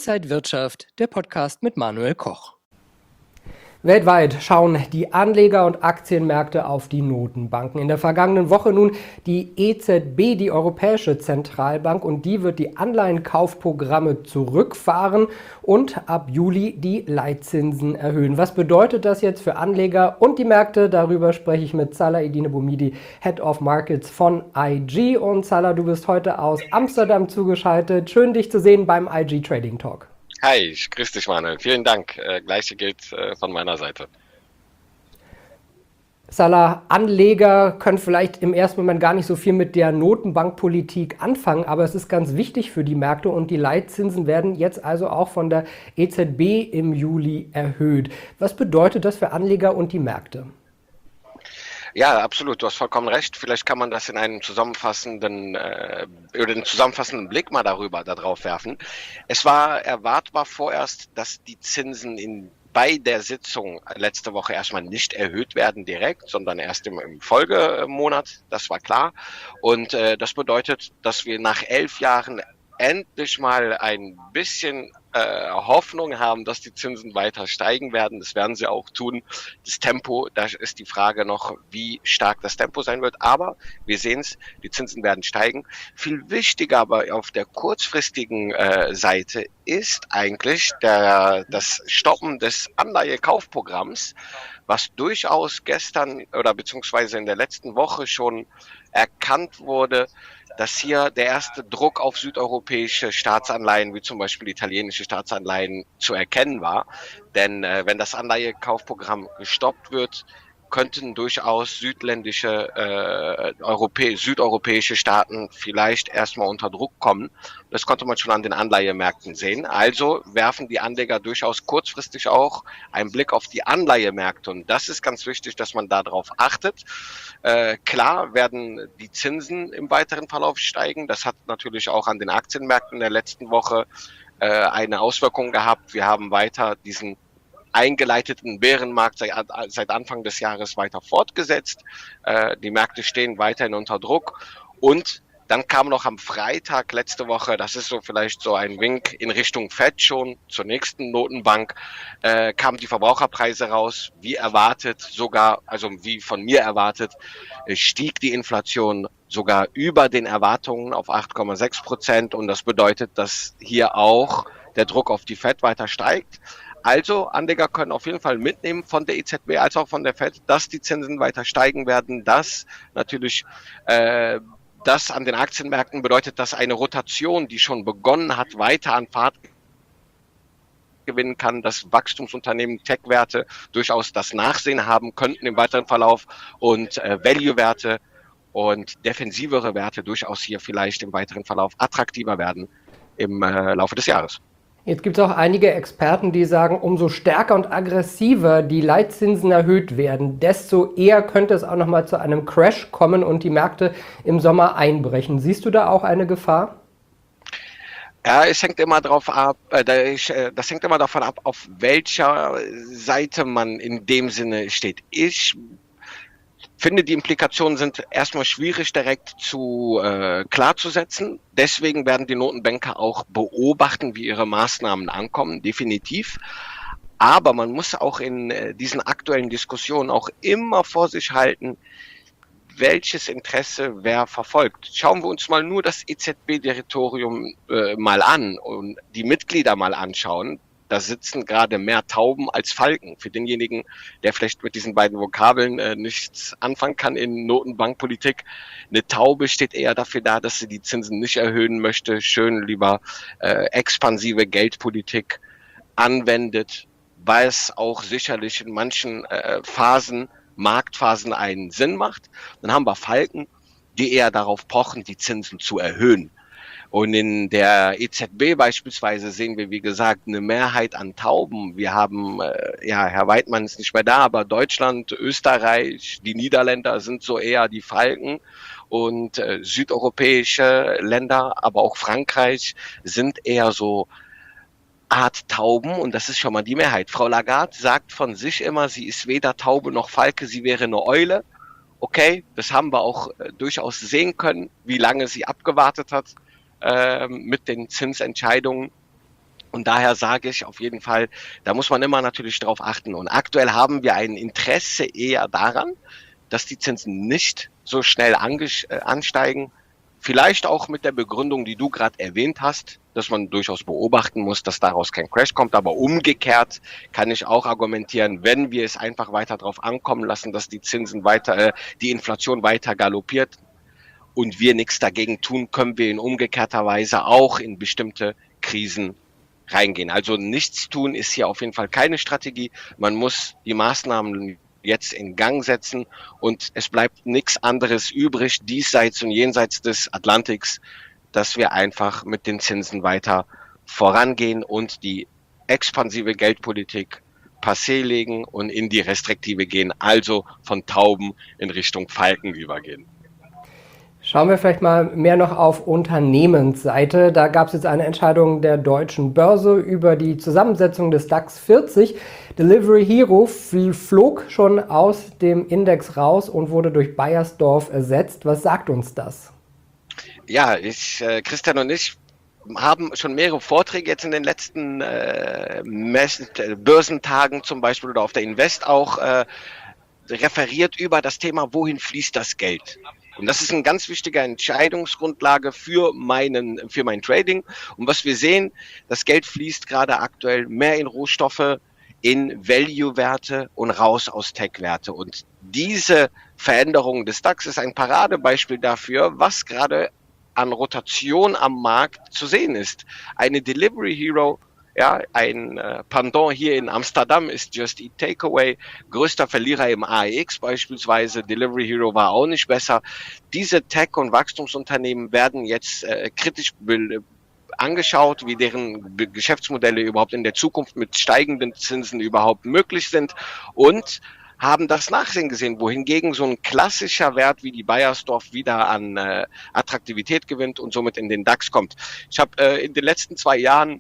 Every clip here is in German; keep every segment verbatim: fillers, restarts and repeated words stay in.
Inside Wirtschaft, der Podcast mit Manuel Koch. Weltweit schauen die Anleger und Aktienmärkte auf die Notenbanken. In der vergangenen Woche nun die E Z B, die Europäische Zentralbank, und die wird die Anleihenkaufprogramme zurückfahren und ab Juli die Leitzinsen erhöhen. Was bedeutet das jetzt für Anleger und die Märkte? Darüber spreche ich mit Salah Eddine Boumidi, Head of Markets von I G. Und Salah, du bist heute aus Amsterdam zugeschaltet. Schön, dich zu sehen beim I G Trading Talk. Hi, ich grüße dich, Manuel. Vielen Dank. Äh, Gleiche gilt äh, von meiner Seite. Salah, Anleger können vielleicht im ersten Moment gar nicht so viel mit der Notenbankpolitik anfangen, aber es ist ganz wichtig für die Märkte und die Leitzinsen werden jetzt also auch von der E Z B im Juli erhöht. Was bedeutet das für Anleger und die Märkte? Ja, absolut. Du hast vollkommen recht. Vielleicht kann man das in einen zusammenfassenden äh, oder einen zusammenfassenden Blick mal darüber darauf werfen. Es war erwartbar vorerst, dass die Zinsen in bei der Sitzung letzte Woche erstmal nicht erhöht werden direkt, sondern erst im, im Folgemonat. Das war klar. Und äh, das bedeutet, dass wir nach elf Jahren endlich mal ein bisschen äh, Hoffnung haben, dass die Zinsen weiter steigen werden. Das werden sie auch tun. Das Tempo, da ist die Frage noch, wie stark das Tempo sein wird. Aber wir sehen es, die Zinsen werden steigen. Viel wichtiger aber auf der kurzfristigen äh, Seite ist eigentlich der, das Stoppen des Anleihekaufprogramms, was durchaus gestern oder beziehungsweise in der letzten Woche schon erkannt wurde, dass hier der erste Druck auf südeuropäische Staatsanleihen, wie zum Beispiel italienische Staatsanleihen, zu erkennen war. Denn äh, wenn das Anleihekaufprogramm gestoppt wird, könnten durchaus südländische, äh, Europä- südeuropäische Staaten vielleicht erstmal unter Druck kommen. Das konnte man schon an den Anleihemärkten sehen. Also werfen die Anleger durchaus kurzfristig auch einen Blick auf die Anleihemärkte. Und das ist ganz wichtig, dass man darauf achtet. Äh, klar werden die Zinsen im weiteren Verlauf steigen. Das hat natürlich auch an den Aktienmärkten in der letzten Woche äh, eine Auswirkung gehabt. Wir haben weiter diesen eingeleiteten Bärenmarkt seit, seit Anfang des Jahres weiter fortgesetzt. Äh, die Märkte stehen weiterhin unter Druck. Und dann kam noch am Freitag letzte Woche, das ist so vielleicht so ein Wink in Richtung Fed schon, zur nächsten Notenbank, äh, kamen die Verbraucherpreise raus. Wie erwartet, sogar, also wie von mir erwartet, stieg die Inflation sogar über den Erwartungen auf acht Komma sechs Prozent. Und das bedeutet, dass hier auch der Druck auf die Fed weiter steigt. Also Anleger können auf jeden Fall mitnehmen von der E Z B als auch von der Fed, dass die Zinsen weiter steigen werden, dass natürlich äh, das an den Aktienmärkten bedeutet, dass eine Rotation, die schon begonnen hat, weiter an Fahrt gewinnen kann, dass Wachstumsunternehmen, Tech-Werte durchaus das Nachsehen haben könnten im weiteren Verlauf und äh, Value-Werte und defensivere Werte durchaus hier vielleicht im weiteren Verlauf attraktiver werden im äh, Laufe des Jahres. Jetzt gibt es auch einige Experten, die sagen, umso stärker und aggressiver die Leitzinsen erhöht werden, desto eher könnte es auch nochmal zu einem Crash kommen und die Märkte im Sommer einbrechen. Siehst du da auch eine Gefahr? Ja, es hängt immer darauf ab, äh, das hängt immer davon ab, auf welcher Seite man in dem Sinne steht. Ich finde, die Implikationen sind erstmal schwierig direkt zu äh, klarzusetzen. Deswegen werden die Notenbanker auch beobachten, wie ihre Maßnahmen ankommen, definitiv. Aber man muss auch in äh, diesen aktuellen Diskussionen auch immer vor sich halten, welches Interesse wer verfolgt. Schauen wir uns mal nur das E Z B-Direktorium äh, mal an und die Mitglieder mal anschauen. Da sitzen gerade mehr Tauben als Falken. Für denjenigen, der vielleicht mit diesen beiden Vokabeln äh, nichts anfangen kann in Notenbankpolitik, eine Taube steht eher dafür da, dass sie die Zinsen nicht erhöhen möchte, schön lieber äh, expansive Geldpolitik anwendet, weil es auch sicherlich in manchen äh, Phasen, Marktphasen einen Sinn macht. Dann haben wir Falken, die eher darauf pochen, die Zinsen zu erhöhen. Und in der E Z B beispielsweise sehen wir, wie gesagt, eine Mehrheit an Tauben. Wir haben, äh, ja, Herr Weidmann ist nicht mehr da, aber Deutschland, Österreich, die Niederländer sind so eher die Falken. Und äh, südeuropäische Länder, aber auch Frankreich sind eher so Art Tauben. Und das ist schon mal die Mehrheit. Frau Lagarde sagt von sich immer, sie ist weder Taube noch Falke, sie wäre eine Eule. Okay, das haben wir auch äh, durchaus sehen können, wie lange sie abgewartet hat mit den Zinsentscheidungen. Und daher sage ich auf jeden Fall, da muss man immer natürlich drauf achten. Und aktuell haben wir ein Interesse eher daran, dass die Zinsen nicht so schnell ansteigen. Vielleicht auch mit der Begründung, die du gerade erwähnt hast, dass man durchaus beobachten muss, dass daraus kein Crash kommt. Aber umgekehrt kann ich auch argumentieren, wenn wir es einfach weiter darauf ankommen lassen, dass die Zinsen weiter, äh, die Inflation weiter galoppiert und wir nichts dagegen tun, können wir in umgekehrter Weise auch in bestimmte Krisen reingehen. Also nichts tun ist hier auf jeden Fall keine Strategie. Man muss die Maßnahmen jetzt in Gang setzen und es bleibt nichts anderes übrig, diesseits und jenseits des Atlantiks, dass wir einfach mit den Zinsen weiter vorangehen und die expansive Geldpolitik passé legen und in die restriktive gehen, also von Tauben in Richtung Falken übergehen. Schauen wir vielleicht mal mehr noch auf Unternehmensseite. Da gab es jetzt eine Entscheidung der Deutschen Börse über die Zusammensetzung des DAX vierzig. Delivery Hero flog schon aus dem Index raus und wurde durch Beiersdorf ersetzt. Was sagt uns das? Ja, ich, äh, Christian und ich haben schon mehrere Vorträge jetzt in den letzten äh, Messen, äh, Börsentagen zum Beispiel oder auf der Invest auch äh, referiert über das Thema, wohin fließt das Geld? Und das ist eine ganz wichtige Entscheidungsgrundlage für meinen, für mein Trading. Und was wir sehen, das Geld fließt gerade aktuell mehr in Rohstoffe, in Value-Werte und raus aus Tech-Werte. Und diese Veränderung des DAX ist ein Paradebeispiel dafür, was gerade an Rotation am Markt zu sehen ist. Eine Delivery Hero, ja, ein äh, Pendant hier in Amsterdam ist Just Eat Takeaway, größter Verlierer im A E X beispielsweise. Delivery Hero war auch nicht besser. Diese Tech- und Wachstumsunternehmen werden jetzt äh, kritisch angeschaut, wie deren Geschäftsmodelle überhaupt in der Zukunft mit steigenden Zinsen überhaupt möglich sind und haben das Nachsehen gesehen, wohingegen so ein klassischer Wert wie die Beiersdorf wieder an äh, Attraktivität gewinnt und somit in den DAX kommt. Ich habe äh, in den letzten zwei Jahren,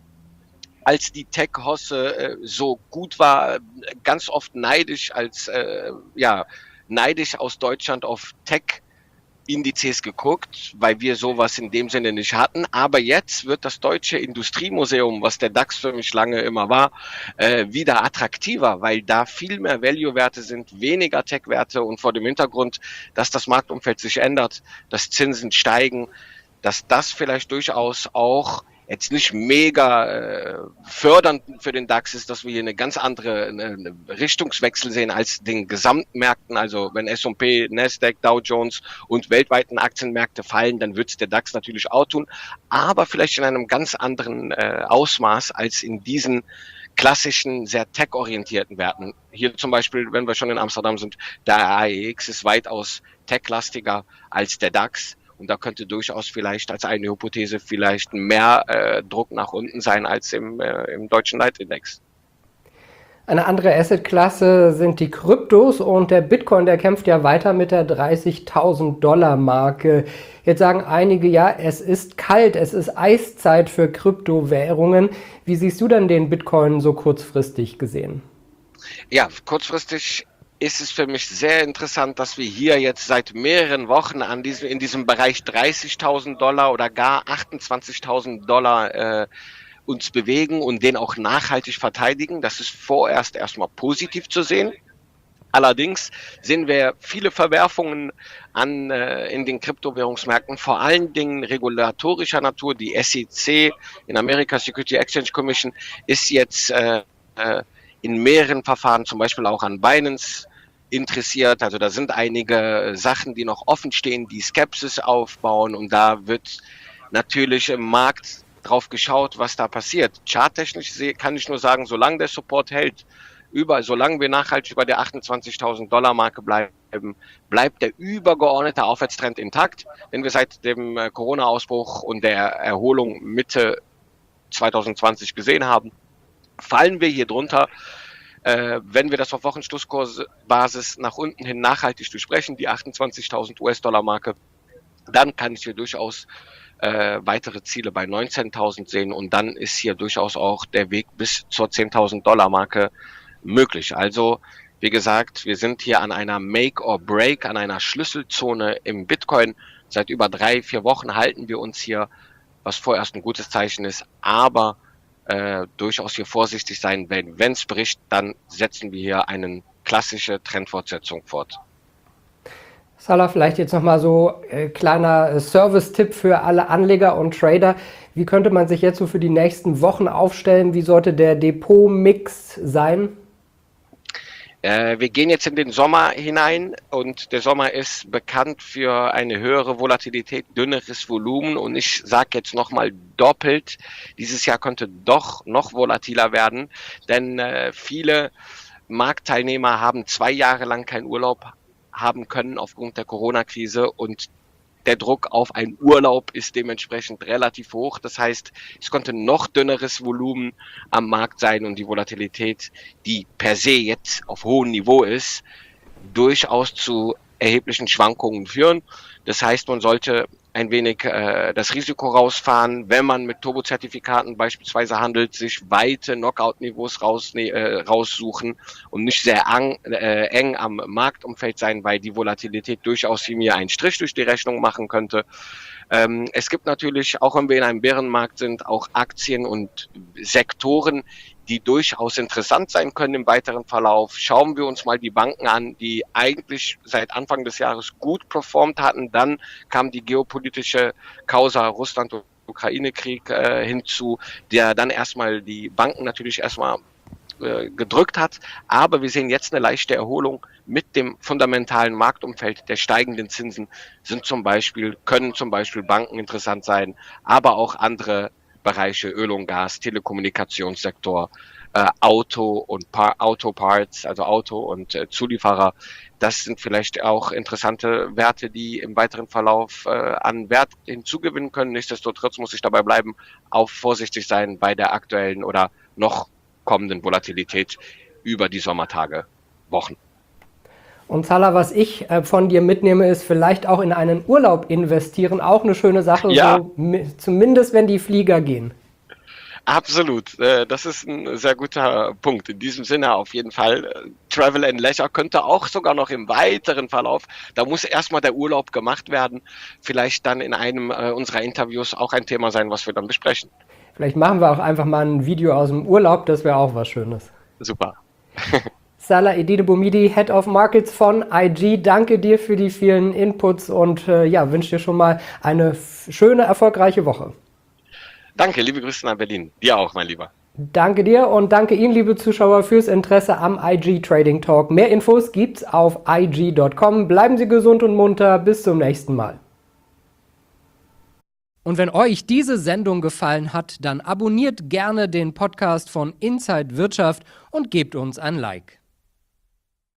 als die Tech-Hosse äh, so gut war, ganz oft neidisch als äh, ja neidisch aus Deutschland auf Tech-Indizes geguckt, weil wir sowas in dem Sinne nicht hatten. Aber jetzt wird das Deutsche Industriemuseum, was der DAX für mich lange immer war, äh, wieder attraktiver, weil da viel mehr Value-Werte sind, weniger Tech-Werte und vor dem Hintergrund, dass das Marktumfeld sich ändert, dass Zinsen steigen, dass das vielleicht durchaus auch jetzt nicht mega äh, fördernd für den DAX ist, dass wir hier eine ganz andere eine Richtungswechsel sehen als den Gesamtmärkten. Also wenn S und P, Nasdaq, Dow Jones und weltweiten Aktienmärkte fallen, dann wird es der DAX natürlich auch tun, aber vielleicht in einem ganz anderen äh, Ausmaß als in diesen klassischen, sehr tech-orientierten Werten. Hier zum Beispiel, wenn wir schon in Amsterdam sind, der A E X ist weitaus tech-lastiger als der DAX. Und da könnte durchaus vielleicht als eine Hypothese vielleicht mehr äh, Druck nach unten sein als im, äh, im deutschen Leitindex. Eine andere Assetklasse sind die Kryptos und der Bitcoin, der kämpft ja weiter mit der dreißigtausend Dollar Marke. Jetzt sagen einige, ja, es ist kalt, es ist Eiszeit für Kryptowährungen. Wie siehst du denn den Bitcoin so kurzfristig gesehen? Ja, kurzfristig ist es für mich sehr interessant, dass wir hier jetzt seit mehreren Wochen an diesem, in diesem Bereich dreißigtausend Dollar oder gar achtundzwanzigtausend Dollar äh, uns bewegen und den auch nachhaltig verteidigen. Das ist vorerst erstmal positiv zu sehen. Allerdings sehen wir viele Verwerfungen an äh, in den Kryptowährungsmärkten, vor allen Dingen regulatorischer Natur. Die S E C in Amerika, Security Exchange Commission, ist jetzt äh, äh, in mehreren Verfahren, zum Beispiel auch an Binance, interessiert. Also da sind einige Sachen, die noch offen stehen, die Skepsis aufbauen und da wird natürlich im Markt drauf geschaut, was da passiert. Charttechnisch kann ich nur sagen, solange der Support hält, über, solange wir nachhaltig über der achtundzwanzigtausend Dollar Marke bleiben, bleibt der übergeordnete Aufwärtstrend intakt, den wir seit dem Corona-Ausbruch und der Erholung Mitte zwanzig zwanzig gesehen haben. Fallen wir hier drunter, Äh, wenn wir das auf Wochenschlusskursbasis nach unten hin nachhaltig durchbrechen, die achtundzwanzigtausend U S-Dollar Marke, dann kann ich hier durchaus äh, weitere Ziele bei neunzehntausend sehen und dann ist hier durchaus auch der Weg bis zur zehntausend Dollar Marke möglich. Also, wie gesagt, wir sind hier an einer Make or Break, an einer Schlüsselzone im Bitcoin. Seit über drei, vier Wochen halten wir uns hier, was vorerst ein gutes Zeichen ist, aber äh, durchaus hier vorsichtig sein, wenn wenn es bricht, dann setzen wir hier eine klassische Trendfortsetzung fort. Salah, vielleicht jetzt nochmal so äh, kleiner äh, Service-Tipp für alle Anleger und Trader. Wie könnte man sich jetzt so für die nächsten Wochen aufstellen? Wie sollte der Depot-Mix sein? Äh, wir gehen jetzt in den Sommer hinein und der Sommer ist bekannt für eine höhere Volatilität, dünneres Volumen und ich sage jetzt nochmal doppelt, dieses Jahr könnte doch noch volatiler werden, denn äh, viele Marktteilnehmer haben zwei Jahre lang keinen Urlaub haben können aufgrund der Corona-Krise und der Druck auf einen Urlaub ist dementsprechend relativ hoch. Das heißt, es konnte noch dünneres Volumen am Markt sein und die Volatilität, die per se jetzt auf hohem Niveau ist, durchaus zu erheblichen Schwankungen führen. Das heißt, man sollte ein wenig äh, das Risiko rausfahren, wenn man mit Turbo-Zertifikaten beispielsweise handelt, sich weite Knockout-Niveaus raus, äh, raussuchen und nicht sehr ang, äh, eng am Marktumfeld sein, weil die Volatilität durchaus mir einen Strich durch die Rechnung machen könnte. Ähm, es gibt natürlich, auch wenn wir in einem Bärenmarkt sind, auch Aktien und Sektoren, die durchaus interessant sein können im weiteren Verlauf. Schauen wir uns mal die Banken an, die eigentlich seit Anfang des Jahres gut performt hatten. Dann kam die geopolitische Causa Russland- und Ukraine-Krieg äh, hinzu, der dann erstmal die Banken natürlich erstmal äh, gedrückt hat. Aber wir sehen jetzt eine leichte Erholung mit dem fundamentalen Marktumfeld der steigenden Zinsen. Sind zum Beispiel, können zum Beispiel Banken interessant sein, aber auch andere Bereiche, Öl und Gas, Telekommunikationssektor, äh, Auto und pa- Autoparts, also Auto und äh, Zulieferer. Das sind vielleicht auch interessante Werte, die im weiteren Verlauf äh, an Wert hinzugewinnen können. Nichtsdestotrotz muss ich dabei bleiben, auch vorsichtig sein bei der aktuellen oder noch kommenden Volatilität über die Sommertage, Wochen. Und Salah, was ich äh, von dir mitnehme, ist vielleicht auch in einen Urlaub investieren. Auch eine schöne Sache, Ja. so, mi- zumindest wenn die Flieger gehen. Absolut, äh, das ist ein sehr guter Punkt. In diesem Sinne auf jeden Fall. äh, Travel and Leisure könnte auch sogar noch im weiteren Verlauf, da muss erstmal der Urlaub gemacht werden, vielleicht dann in einem äh, unserer Interviews auch ein Thema sein, was wir dann besprechen. Vielleicht machen wir auch einfach mal ein Video aus dem Urlaub, das wäre auch was Schönes. Super. Salah Eddine-Boumidi, Head of Markets von I G, danke dir für die vielen Inputs und äh, ja, wünsche dir schon mal eine f- schöne, erfolgreiche Woche. Danke, liebe Grüße nach Berlin. Dir auch, mein Lieber. Danke dir und danke Ihnen, liebe Zuschauer, fürs Interesse am I G Trading Talk. Mehr Infos gibt's auf I G Punkt com. Bleiben Sie gesund und munter. Bis zum nächsten Mal. Und wenn euch diese Sendung gefallen hat, dann abonniert gerne den Podcast von Inside Wirtschaft und gebt uns ein Like.